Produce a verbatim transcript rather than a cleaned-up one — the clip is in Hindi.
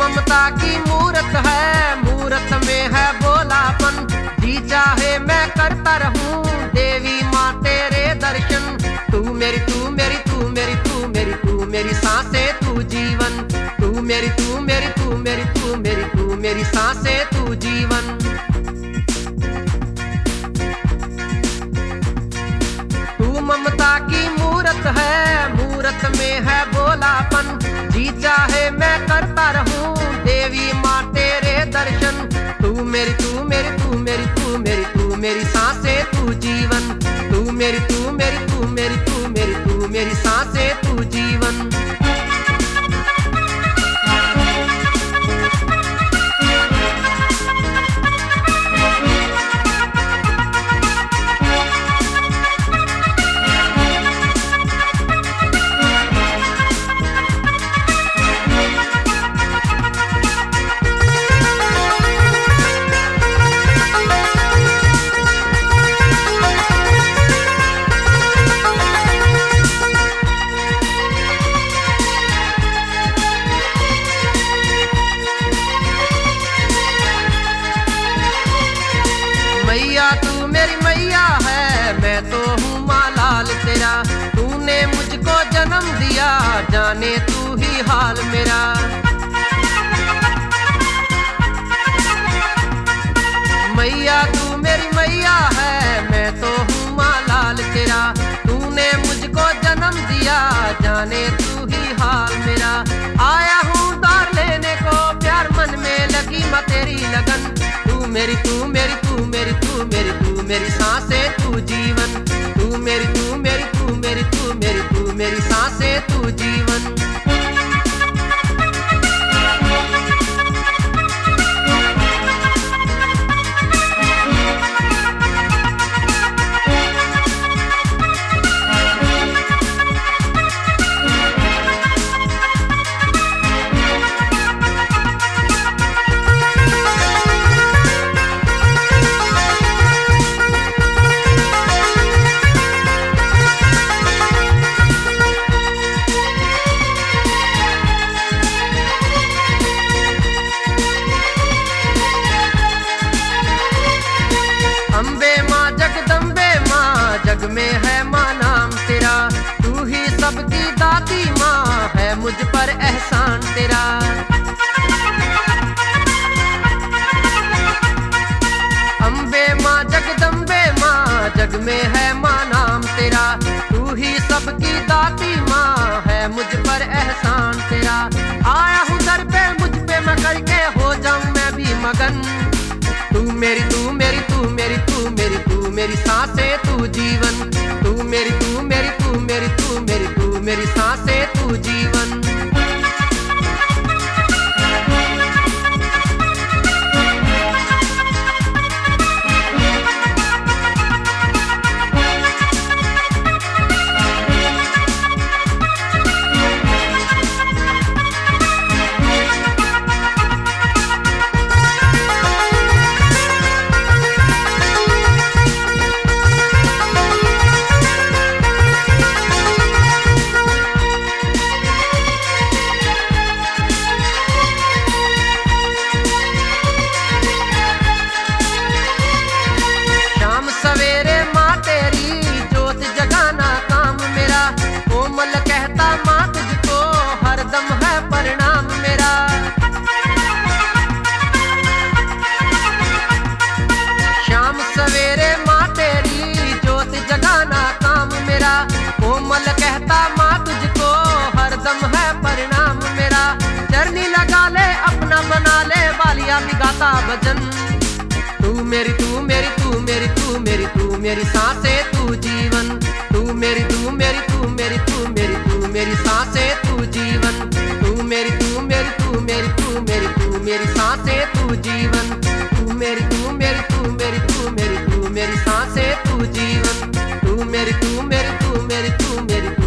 ममता की मूरत है, मूरत में है भोलापन। जी चाहे मैं करता रहूं देवी माँ तेरे दर्शन। तू मेरी तू मेरी तू मेरी तू मेरी तू मेरी सांसें तू जीवन। तू मेरी तू मेरी तू मेरी तू मेरी तू मेरी सांसें तू जीवन। तू ममता की मूरत है, मूरत में है भोलापन। जी चाहे मैं करता रहूं देवी माँ तेरे दर्शन। तू मेरी तू मेरी तू मेरी तू मेरी तू मेरी सांसें तू जीवन। तू मेरी तू मेरी तू मेरी तू मेरी तू मेरी सांसें तू जीवन। मैया तू मेरी मैया है, मैं तो हूँ माँ लाल तेरा। तूने मुझको जन्म दिया, जाने तू ही हाल मेरा। मैया तू मेरी मैया है, मैं तो हूँ माँ लाल तेरा। तूने मुझको जन्म दिया, जाने तू ही हाल मेरा। आया हूँ उधार लेने को, प्यार मन में लगी माँ तेरी लगन। तू मेरी तू मेरी तू मेरी तू मेरी तू मेरी सांसें तू जीवन। तू मेरी तू मेरी तू मेरी तू मेरी तू मेरी सांसें तू जीवन। अम्बे माँ जगदम्बे माँ, जग में है माँ नाम तेरा। तू ही सबकी दाती माँ है, मुझ पर एहसान तेरा। अम्बे माँ जगदम्बे माँ, जग में है माँ नाम तेरा। तू ही सबकी दाती माँ है, मुझ पर एहसान तेरा। आया हूँ दर पे मुझ पे मैं करके हो जाऊं मैं भी मगन। तू मेरी तू मेरी तू मेरी तू मेरी तू मेरी सांसें तू जीवन। तू मेरी तू मेरी तू मेरी तू मेरी तू मेरी सांसें तू जीवन। सवेरे माँ तेरी जोत जगाना काम मेरा। कोमल कहता माँ तुझको हरदम है परिणाम मेरा। शाम सवेरे माँ तेरी जोत जगाना काम मेरा। कोमल कहता माँ तुझको हरदम है परिणाम मेरा। चरनी लगा ले अपना बना ले, बालिया भी गाता भजन। तू मेरी तू मेरी तू मेरी तू मेरी तू मेरी सांसें तू जीवन। तू मेरी तू मेरी तू मेरी तू मेरी तू मेरी सांसें तू जीवन। तू मेरी तू मेरी तू मेरी तू मेरी तू मेरी सांसें तू जीवन। तू मेरी तू मेरी तू मेरी तू मेरी तू मेरी सांसें तू जीवन। तू मेरी तू मेरी तू मेरी तू मेरी